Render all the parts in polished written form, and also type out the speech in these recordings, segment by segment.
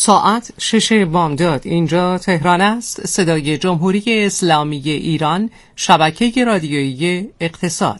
ساعت 6 بامداد. اینجا تهران است. صدای جمهوری اسلامی ایران، شبکه رادیویی اقتصاد.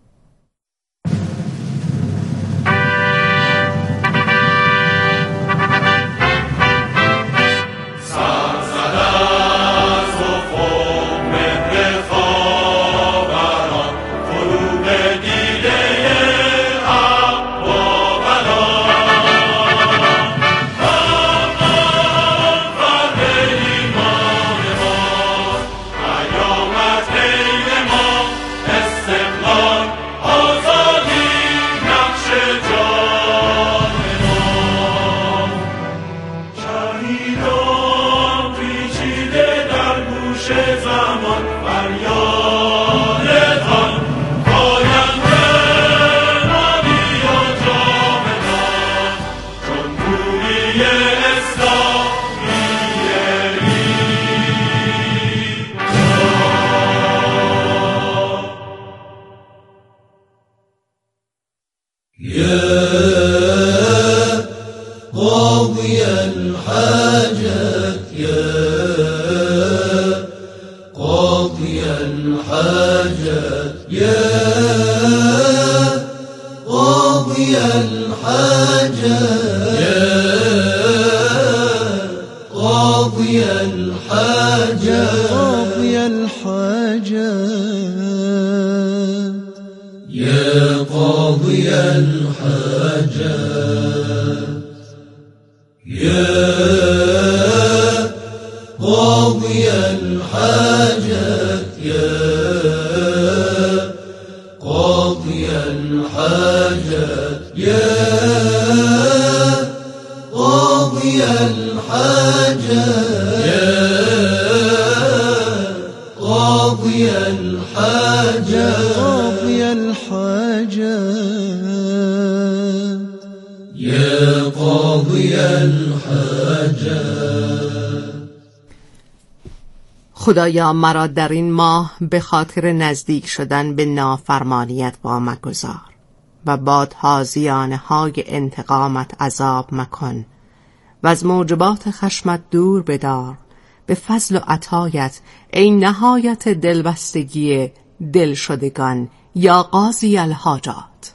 خدایا مرا در این ماه به خاطر نزدیک شدن به نافرمانیت با مگذار و با تازیانه های انتقامت عذاب مکن و از موجبات خشمت دور بدار به فضل و عطایت ای نهایت دلبستگی دل شدگان یا قاضی الحاجات.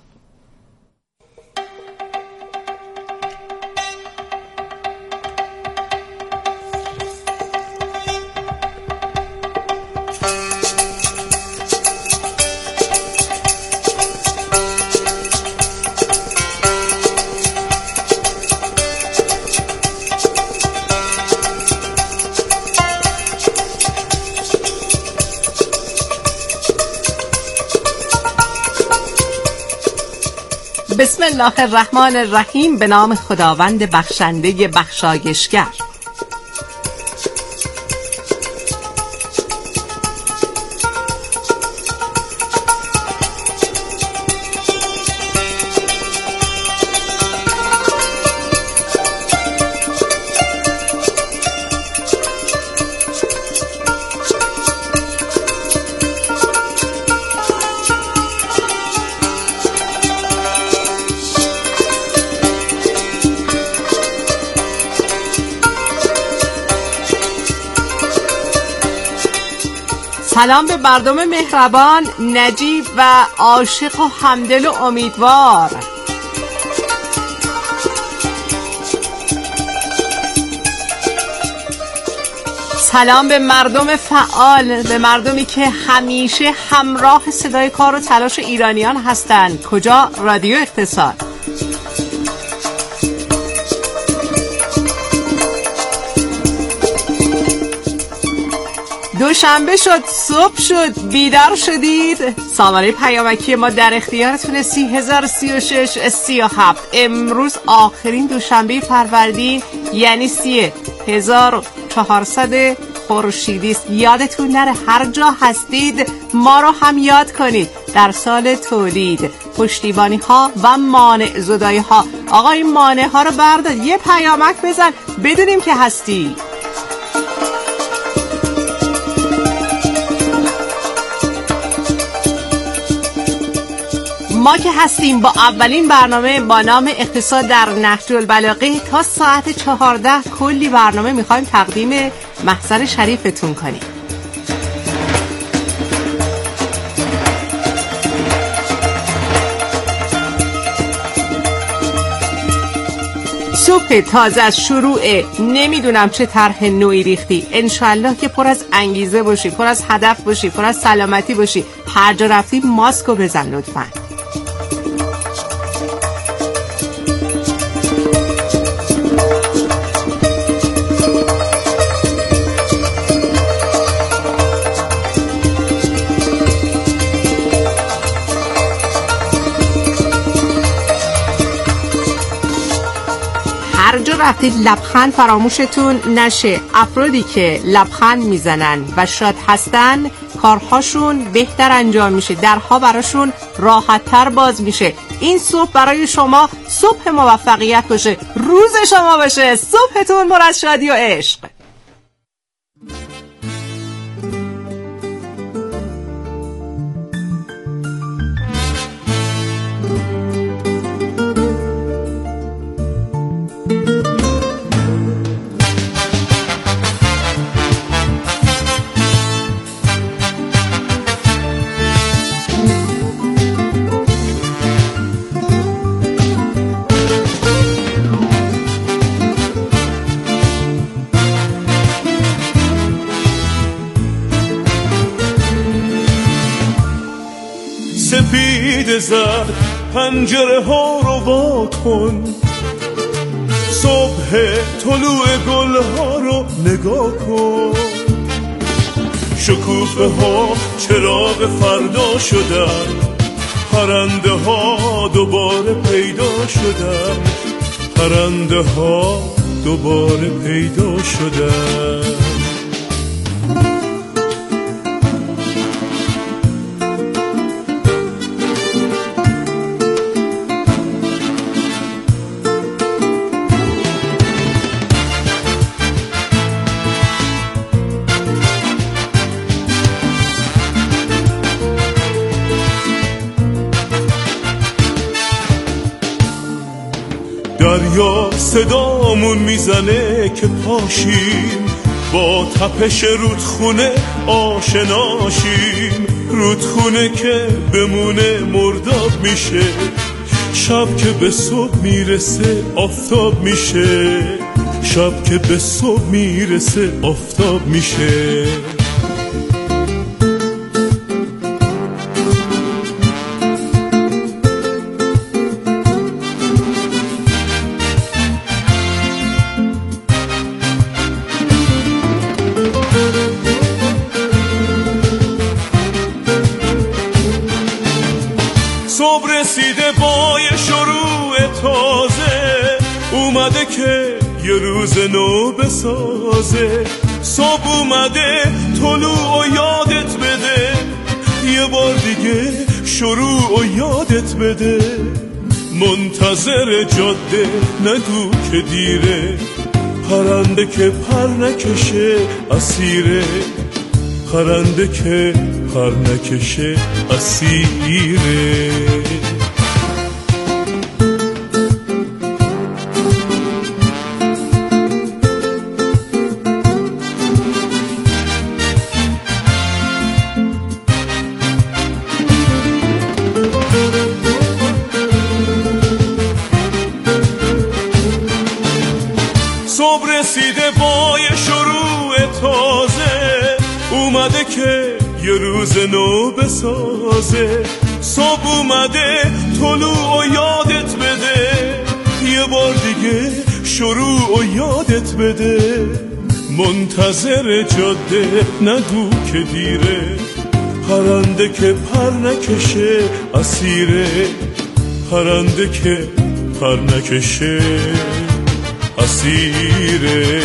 بسم الله الرحمن الرحیم. به نام خداوند بخشنده بخشایشگر. سلام به مردم مهربان، نجیب و عاشق و همدل و امیدوار. سلام به مردم فعال، به مردمی که همیشه همراه صدای کار و تلاش ایرانیان هستند. کجا؟ رادیو اقتصاد. دوشنبه شد، صبح شد، بیدار شدید؟ سامانه پیامکی ما در اختیارتونه 3036 37. امروز آخرین دوشنبه فروردین، یعنی 3400 خورشیدی است. یادتون نره هر جا هستید ما رو هم یاد کنید. در سال تولید، پشتیبانی ها و مانع زدایی ها. آقا این مانع ها رو بردار، یه پیامک بزن بدونیم که هستی. ما که هستیم با اولین برنامه با نام اقتصاد در نهج البلاغه. تا ساعت 14 کلی برنامه میخوایم تقدیم محضر شریفتون کنیم. صبح تازه از شروع نمیدونم چه طرح نوعی ریختی. انشالله که پر از انگیزه باشی، پر از هدف باشی، پر از سلامتی باشی. هر جا رفتی ماسکو بزن لطفاً. هر جا رفتید لبخند فراموشتون نشه. افرادی که لبخند میزنن و شاد هستن کارهاشون بهتر انجام میشه، درها براشون راحت‌تر باز میشه. این صبح برای شما صبح موفقیت باشه، روز شما باشه، صبحتون پر از شادی و عشق. سپید زد پنجره ها رو وا کن، صبح طلوع گل ها رو نگاه کن. شکوفه ها چراغ فردا شدن، پرنده ها دوباره پیدا شدن، پرنده ها دوباره پیدا شدن. دریا صدامون میزنه که پاشیم، با تپش رودخونه آشناشیم. رودخونه که بمونه مرداب میشه، شب که به صبح میرسه آفتاب میشه، شب که به صبح میرسه آفتاب میشه. صبح رسیده با یه شروع تازه، اومده که یه روز نو بسازه. صبح اومده طلوع و یادت بده، یه بار دیگه شروع و یادت بده. منتظر جاده نگو که دیره، پرنده که پر نکشه اسیره، پرنده که پر نکشه اسیره. صبح رسیده با یه شروع تازه، اومده که یه روز نو بسازه. صبح اومده طلوع و یادت بده، یه بار دیگه شروع و یادت بده. منتظر جاده نگو که دیره، پرنده که پر نکشه اسیره، پرنده که پر نکشه اسیره.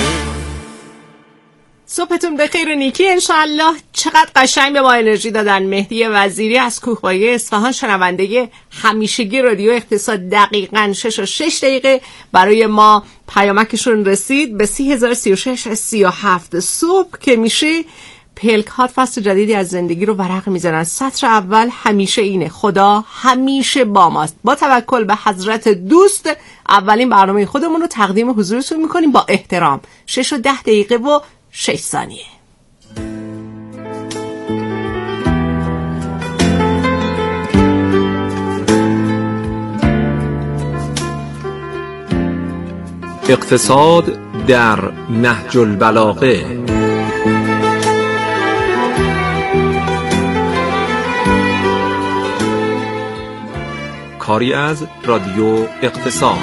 صبحتون بخیر و نیکی انشالله. چقدر قشنگ به ما انرژی دادن. مهدی وزیری از کوهپایه اصفهان، شنونده همیشگی رادیو اقتصاد، دقیقاً 6:06 برای ما پیامکشون رسید به 30,036 37. صبح که میشه پلک‌هات فصل جدیدی از زندگی رو ورق میزنن. سطر اول همیشه اینه: خدا همیشه با ماست. با توکل به حضرت دوست اولین برنامه خودمون رو تقدیم حضورتون میکنیم با احترام. 6 و 10 دقیقه و 6 ثانیه. اقتصاد در نهج البلاغه. کاری از رادیو اقتصاد.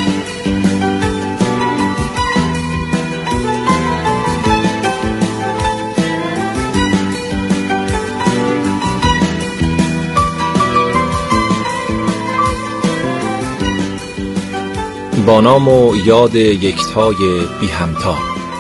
با نام و یاد یکتای بی همتا.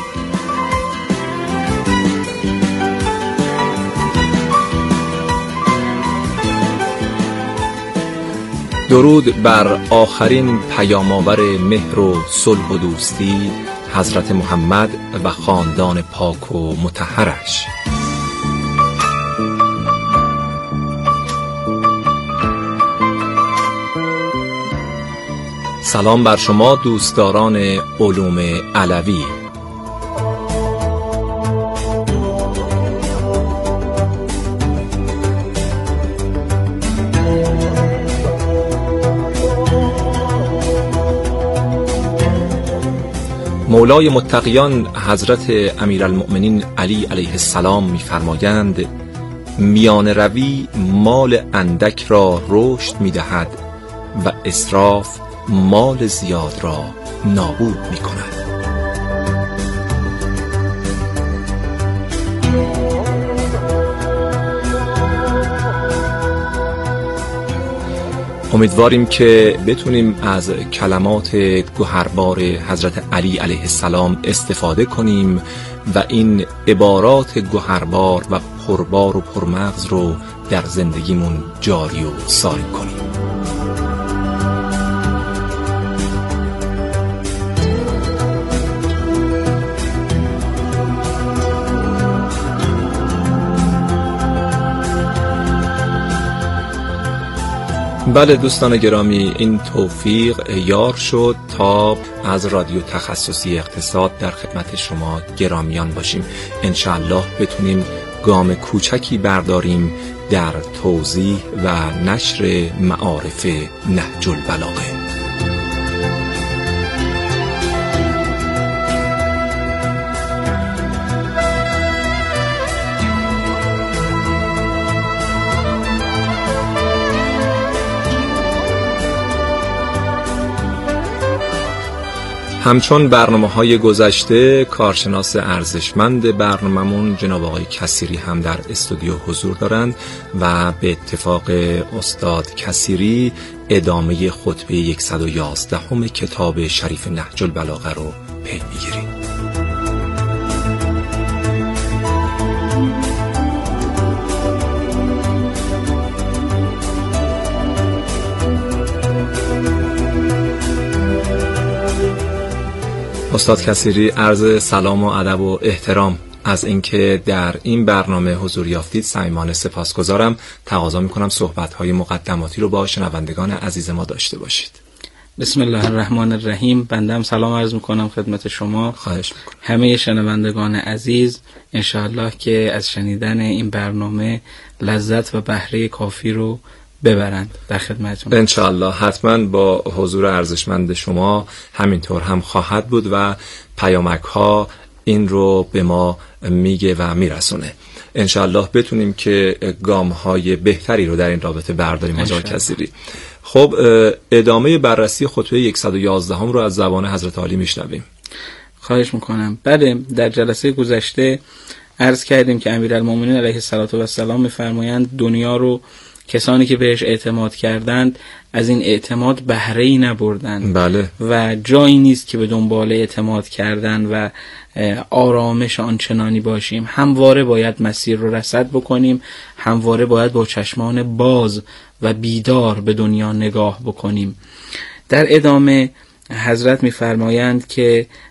درود بر آخرین پیام‌آور مهر و صلح و دوستی، حضرت محمد و خاندان پاک و مطهرش. سلام بر شما دوستداران علوم علوی. مولای متقیان حضرت امیرالمؤمنین علی علیه السلام می‌فرمایند: میان روی مال اندک را رشد می‌دهد و اسراف مال زیاد را نابود می‌کند. امیدواریم که بتونیم از کلمات گوهربار حضرت علی علیه السلام استفاده کنیم و این عبارات گوهربار و پربار و پرمغز رو در زندگیمون جاری و ساری کنیم. بله دوستان گرامی، این توفیق یار شد تا از رادیو تخصصی اقتصاد در خدمت شما گرامیان باشیم. انشاءالله بتونیم گام کوچکی برداریم در توضیح و نشر معارف نهج البلاغه. همچون برنامه‌های گذشته، کارشناس ارزشمند برنامه‌مون جناب آقای کثیری هم در استودیو حضور دارند و به اتفاق استاد کثیری ادامه خطبه 111 کتاب شریف نهج البلاغه رو پی می‌گیریم. استاد کثیری، عرض سلام و ادب و احترام از اینکه در این برنامه حضور یافتید صمیمانه سپاسگزارم. تقاضا میکنم صحبت‌های مقدماتی رو با شنوندگان عزیز ما داشته باشید. بسم الله الرحمن الرحیم. بنده سلام عرض میکنم خدمت شما. خواهش میکنم. همه شنوندگان عزیز انشاءالله که از شنیدن این برنامه لذت و بهره کافی رو ببرند. در خدمتتون انشاءالله. حتما با حضور ارزشمند شما همینطور هم خواهد بود و پیامک ها این رو به ما میگه و میرسونه. انشاءالله بتونیم که گام های بهتری رو در این رابطه برداریم. آقای کثیری، خب ادامه بررسی خطبه 111 رو از زبان حضرت عالی میشنویم. خواهش میکنم. بله، در جلسه گذشته عرض کردیم که امیرالمومنین علیه السلام میفرمایند دنیا رو کسانی که بهش اعتماد کردند از این اعتماد بهره‌ای نبردند. بله. و جایی نیست که به دنبال اعتماد کردن و آرامش آنچنانی باشیم. همواره باید مسیر رو رصد بکنیم، همواره باید با چشمان باز و بیدار به دنیا نگاه بکنیم. در ادامه حضرت می‌فرمایند که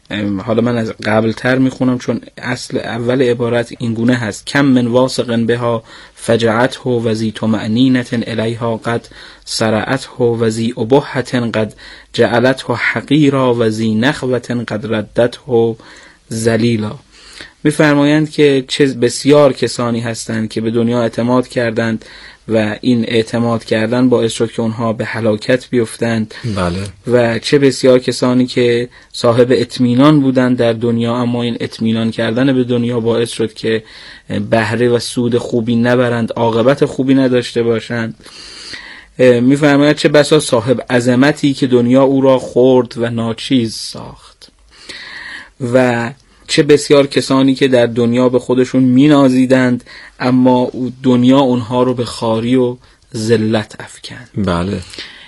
حالا من از قبل تر میخونم چون اصل اول عبارت این گونه هست: کم من واثق بها فجعته و ذی طمأنینة الیها قد سرعته و ذی ابهة قد جعلته حقیرا و ذی نخوة قد ردته ذلیلا. میفرمایند که چه بسیار کسانی هستند که به دنیا اعتماد کردند و این اعتماد کردن باعث شد که اونها به هلاکت بیفتند. بله. و چه بسیار کسانی که صاحب اطمینان بودند در دنیا، اما این اطمینان کردن به دنیا باعث شد که بهره و سود خوبی نبرند، عاقبت خوبی نداشته باشند. میفرماید چه بسا صاحب عظمتی که دنیا او را خورد و ناچیز ساخت. و چه بسیار کسانی که در دنیا به خودشون مینازیدند اما دنیا اونها رو به خواری و ذلت افکند. بله.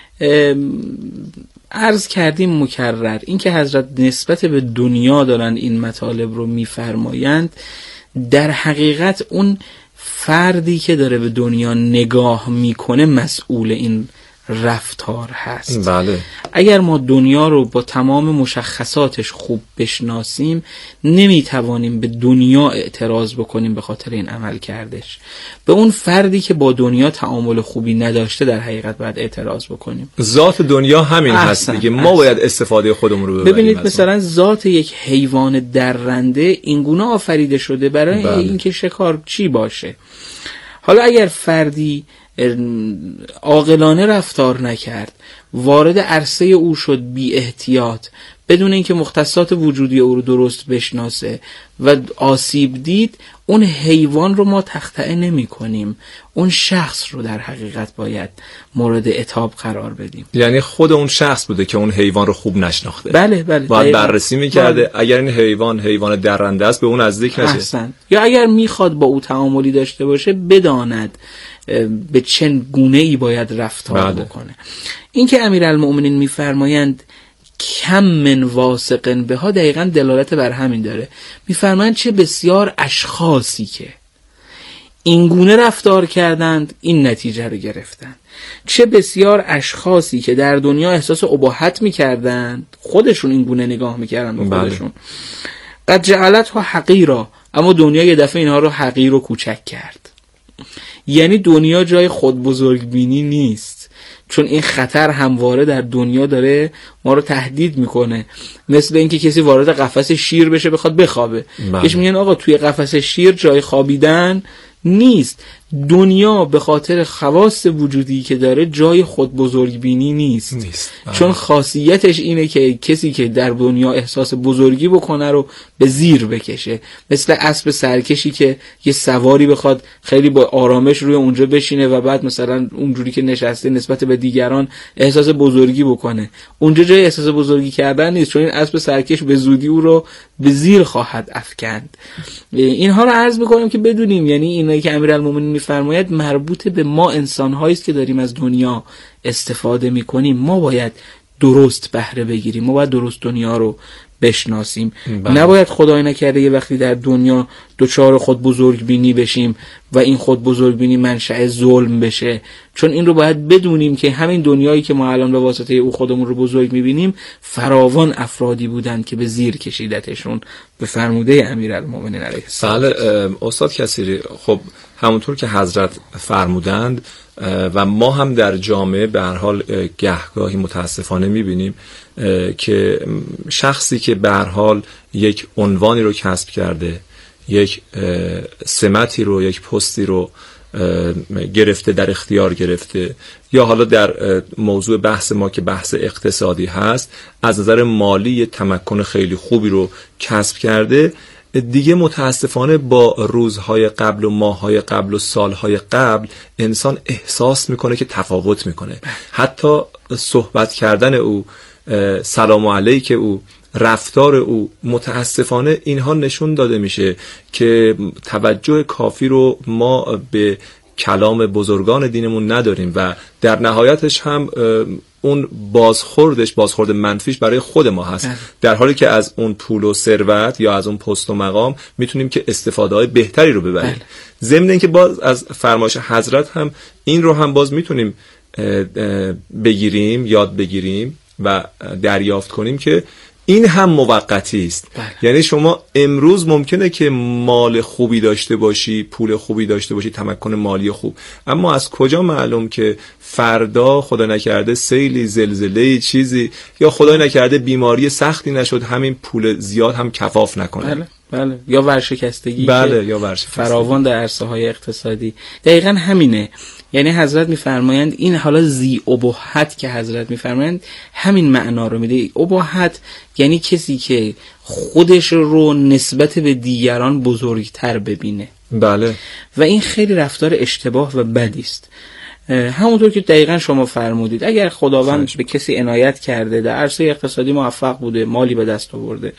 عرض کردیم مکرر این که حضرت نسبت به دنیا دارند این مطالب رو میفرمایند، در حقیقت اون فردی که داره به دنیا نگاه میکنه مسئول این رفتار هست. بله. اگر ما دنیا رو با تمام مشخصاتش خوب بشناسیم نمیتوانیم به دنیا اعتراض بکنیم به خاطر این عمل کردش. به اون فردی که با دنیا تعامل خوبی نداشته در حقیقت باید اعتراض بکنیم. ذات دنیا همین هست دیگه، ما باید استفاده خودمون رو ببریم. ببینید مثلا ذات یک حیوان درنده اینگونه آفریده شده برای اینکه شکارچی باشه. حالا اگر فردی عاقلانه رفتار نکرد، وارد عرصه او شد بی احتیاط، بدون اینکه مختصات وجودی او رو درست بشناسه و آسیب دید، اون حیوان رو ما تخطئه نمی کنیم، اون شخص رو در حقیقت باید مورد عتاب قرار بدیم. یعنی خود اون شخص بوده که اون حیوان رو خوب نشناخته. بله. باید بررسی میکرده. اگر این حیوان درنده است به اون نزدیک نشه. احسن. یا اگر میخواد با او تعاملی داشته باشه بداند به چه گونه ای باید رفتار بکنه. این که امیرالمؤمنین میفرمایند کم من واثق بها دقیقاً دلالت بر همین داره. میفرمایند چه بسیار اشخاصی که این گونه رفتار کردند این نتیجه رو گرفتند، چه بسیار اشخاصی که در دنیا احساس اباحت میکردند، خودشون این گونه نگاه میکردند به خودشون، قد جعلته حقیرا، اما دنیا یه دفعه اینها رو حقیر و کوچک کرد. یعنی دنیا جای خود بزرگبینی نیست، چون این خطر همواره در دنیا داره ما رو تهدید میکنه. مثل اینکه کسی وارد قفس شیر بشه بخواد بخوابه، بهش میگن آقا توی قفس شیر جای خوابیدن نیست. دنیا به خاطر خواص وجودی که داره جای خود بزرگبینی نیست. چون خاصیتش اینه که کسی که در دنیا احساس بزرگی بکنه رو به زیر بکشه، مثل اسب سرکشی که یه سواری بخواد خیلی با آرامش روی اونجا بشینه و بعد مثلا اونجوری که نشسته نسبت به دیگران احساس بزرگی بکنه. اونجا جای احساس بزرگی کردن نیست، چون این اسب سرکش به زودی او رو به زیر خواهد افکند. اینها رو عرض می‌کنم که بدونیم، یعنی اینایی که امیرالمومنین می‌فرماید مربوط به ما انسان‌هایی است که داریم از دنیا استفاده می‌کنیم. ما باید درست بهره بگیریم، ما باید درست دنیا رو بشناسیم. نباید خدای نکرده یه وقتی در دنیا دوچار خود بزرگبینی بشیم و این خود بزرگبینی منشأ ظلم بشه، چون این رو باید بدونیم که همین دنیایی که ما الان به واسطه او خودمون رو بزرگ میبینیم فراوان افرادی بودند که به زیر کشیدتشون به فرموده امیرالمومنین علیه السلام. بله استاد کثیری، خب همونطور که حضرت فرمودند و ما هم در جامعه به هر حال گهگاهی متاسفانه میبینیم که شخصی که به هر حال یک عنوانی رو کسب کرده، یک سمتی رو، یک پستی رو گرفته، در اختیار گرفته، یا حالا در موضوع بحث ما که بحث اقتصادی هست از نظر مالی تمکن خیلی خوبی رو کسب کرده، دیگه متاسفانه با روزهای قبل و ماههای قبل و سالهای قبل انسان احساس میکنه که تفاوت میکنه. حتی صحبت کردن او، سلام علیک او، رفتار او، متاسفانه اینها نشون داده میشه که توجه کافی رو ما به کلام بزرگان دینمون نداریم و در نهایتش هم اون بازخورد منفیش برای خود ما هست، در حالی که از اون پول و ثروت یا از اون پست و مقام میتونیم که استفاده های بهتری رو ببریم. ضمن اینکه باز از فرمایش حضرت هم این رو هم باز میتونیم بگیریم، یاد بگیریم و دریافت کنیم که این هم موقتی است. یعنی شما امروز ممکنه که مال خوبی داشته باشی، پول خوبی داشته باشی، تمکن مالی خوب، اما از کجا معلوم که فردا خدا نکرده سیلی، زلزله، چیزی، یا خدا نکرده بیماری سختی نشد همین پول زیاد هم کفاف نکنه. بله. یا ورشکستگی. یا ورشکستگی فراوان در عرصه‌های اقتصادی. دقیقاً همینه. یعنی حضرت میفرمایند این حالا ذی اباحت که حضرت میفرمایند همین معنا رو میده. اباحت یعنی کسی که خودش رو نسبت به دیگران بزرگتر ببینه. بله. و این خیلی رفتار اشتباه و بدی است. همونطور که دقیقاً شما فرمودید، اگر خداوند به کسی عنایت کرده، در عرصه اقتصادی موفق بوده، مالی به دست آورده،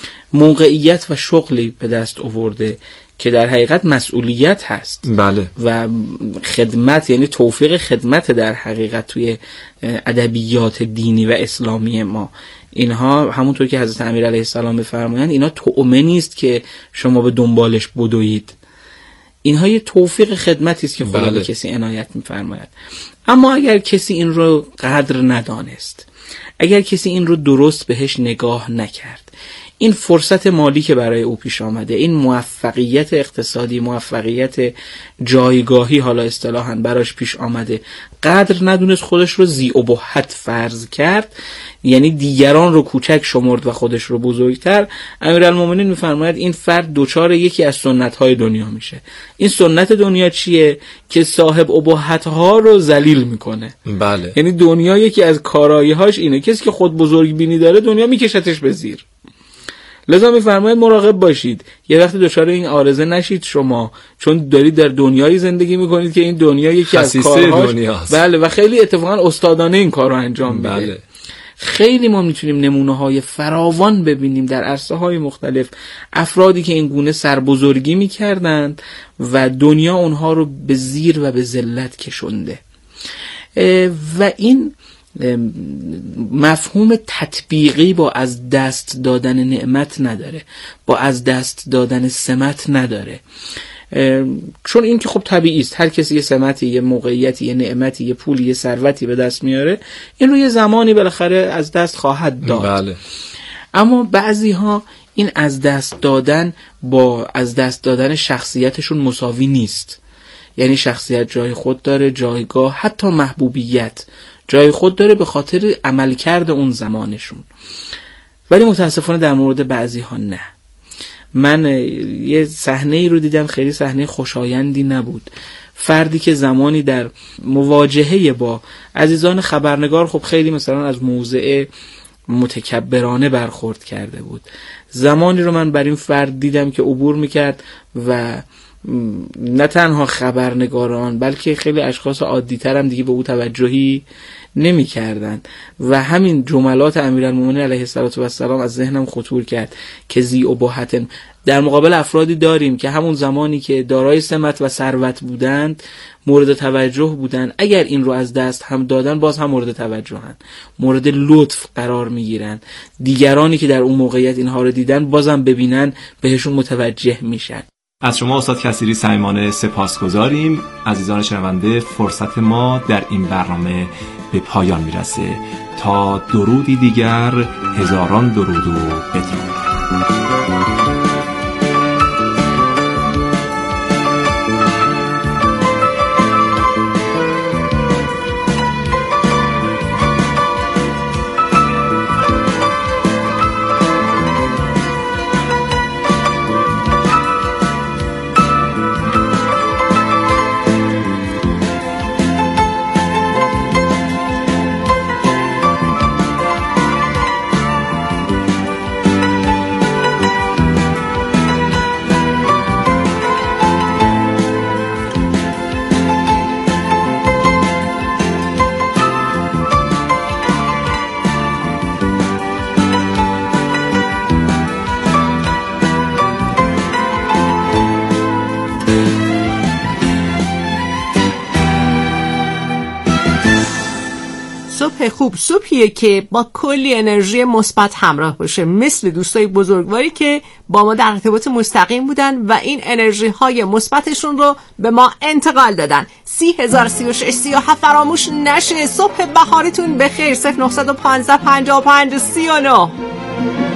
موقعیت و شغلی به دست آورده که در حقیقت مسئولیت هست، بله، و خدمت، یعنی توفیق خدمت در حقیقت توی ادبیات دینی و اسلامی ما، اینها همونطور که حضرت امیر علیه السلام بفرمایند اینا طعمه نیست که شما به دنبالش بدوید، اینها یه توفیق خدمتی است که خدا به کسی عنایت می‌فرماید. اما اگر کسی این رو قدر ندانست، اگر کسی این رو درست بهش نگاه نکرد، این فرصت مالی که برای او پیش آمده، این موفقیت اقتصادی، موفقیت جایگاهی حالا اصطلاحاً براش پیش آمده، قدر ندونست، خودش رو ذی اباحت فرض کرد، یعنی دیگران رو کوچک شمرد و خودش رو بزرگتر، امیرالمومنین میفرماید این فرد دچار یکی از سنت‌های دنیا میشه. این سنت دنیا چیه؟ که صاحب اباحت‌ها رو ذلیل میکنه. بله. یعنی دنیا یکی از کارایی‌هاش اینه، کسی که خود بزرگ بینی داره دنیا میکشتش به زیر. لذا میفرماید مراقب باشید یه وقتی دچار این عارضه نشید شما، چون دارید در دنیایی زندگی میکنید که این دنیا یکی از کارهاش دنیاست. بله، و خیلی اتفاقا استادانه این کار رو انجام میده. بله. خیلی ما میتونیم نمونه‌های فراوان ببینیم در عرصه‌های مختلف، افرادی که این گونه سربزرگی میکردند و دنیا اونها رو به زیر و به ذلت کشونده. و این مفهوم تطبیقی با از دست دادن نعمت نداره، با از دست دادن سمت نداره، چون این که خب طبیعی است، هر کسی یه سمتی، یه موقعیتی، یه نعمتی، یه پولی، یه ثروتی به دست میاره، این رو یه زمانی بالاخره از دست خواهد داد. بله. اما بعضی ها این از دست دادن با از دست دادن شخصیتشون مساوی نیست. یعنی شخصیت جای خود داره، جایگاه، حتی محبوبیت جای خود داره به خاطر عملکرد اون زمانشون، ولی متاسفانه در مورد بعضی ها نه. من یه صحنه ای رو دیدم، خیلی صحنه خوشایندی نبود. فردی که زمانی در مواجهه با عزیزان خبرنگار خب خیلی مثلا از موضع متکبرانه برخورد کرده بود. زمانی رو من بر این فرد دیدم که عبور میکرد و نه تنها خبرنگاران بلکه خیلی اشخاص عادی‌تر هم دیگه به او توجهی نمی کردن و همین جملات امیرالمومنین علیه السلام از ذهنم خطور کرد که ذی اباحت. در مقابل افرادی داریم که همون زمانی که دارای سمت و ثروت بودند مورد توجه بودند، اگر این رو از دست هم دادن باز هم مورد توجهن، مورد لطف قرار می گیرن، دیگرانی که در اون موقعیت اینها رو دیدن بازم ببینن بهشون متوجه میشن. از شما استاد کثیری صمیمانه سپاسگزاریم. عزیزان شنونده، فرصت ما در این برنامه به پایان میرسه. تا درودی دیگر، هزاران درود و بدرود. خوب صبحیه که با کلی انرژی مثبت همراه باشه، مثل دوستای بزرگواری که با ما در ارتباط مستقیم بودن و این انرژی های مثبتشون رو به ما انتقال دادن. 30,036 37 فراموش نشه. صبح بهارتون بخیر. 0915 55 39.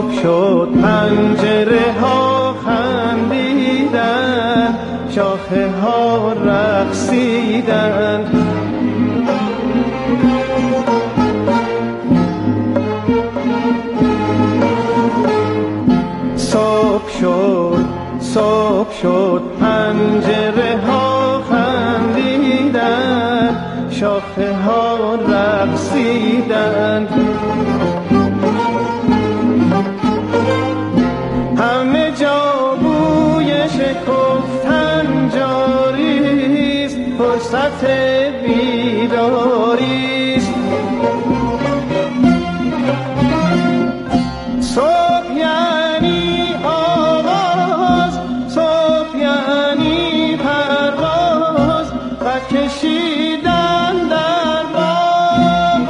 صبح شد پنجره ها خندیدن، شاخه ها رقصیدن. صبح شد پنجره ها خندیدن، شاخه ها رقصیدن. همه جا بوی شکفتن جاریست، فرصت بیداریست. صبح یعنی آغاز، صبح یعنی پرواز، قد کشیدن در باغ.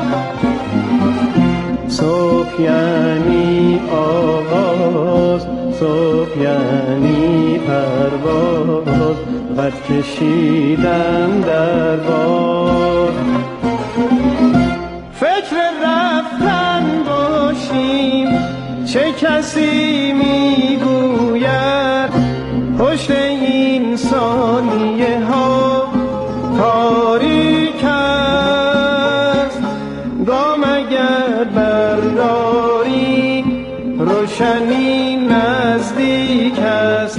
صبح یعنی آغاز، صبح یعنی پرواز، قد کشیدن در باغ. فکر رفتن باشیم، چه کسی میگوید پشت این ثانیه ها تاریک است. گام اگر برداری روشنی نزدیک است.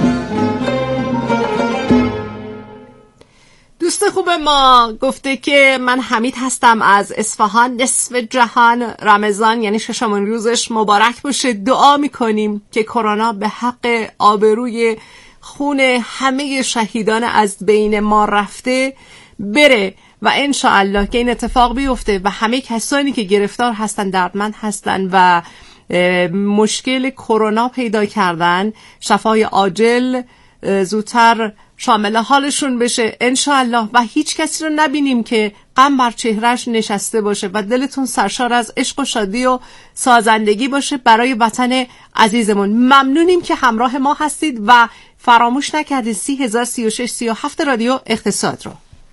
دوست خوب ما گفته که من حمید هستم از اصفهان، نصف جهان رمضان یعنی ششمین روزش مبارک باشه. دعا میکنیم که کرونا به حق آبروی خون همه شهیدان از بین ما رفته بره و انشاءالله که این اتفاق بیفته و همه کسانی که گرفتار هستن، دردمند هستن و مشکل کرونا پیدا کردن، شفای عاجل زودتر شامل حالشون بشه انشاءالله و هیچ کسی رو نبینیم که غم بر چهرهش نشسته باشه و دلتون سرشار از عشق و شادی و سازندگی باشه برای وطن عزیزمون. ممنونیم که همراه ما هستید و فراموش نکردید 303637 رادیو اقتصاد رو.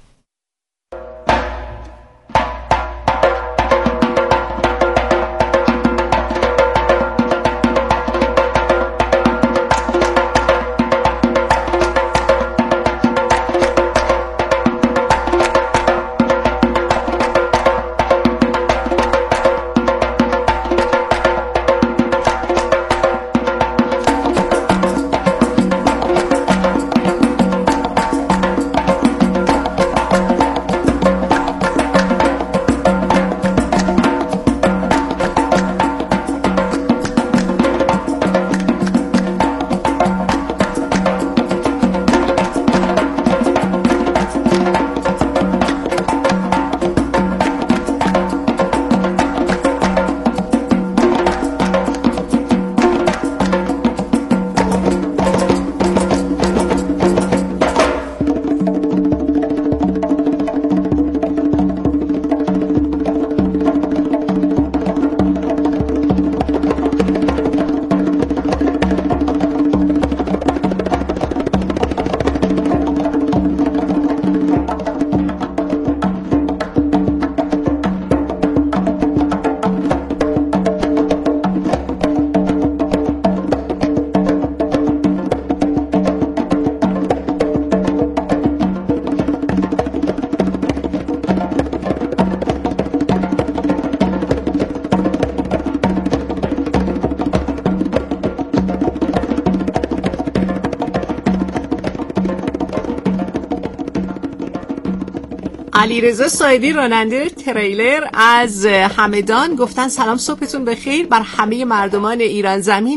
علیرضا سایدی راننده تریلر از همدان گفتن سلام، صبحتون بخیر بر همه مردمان ایران زمین.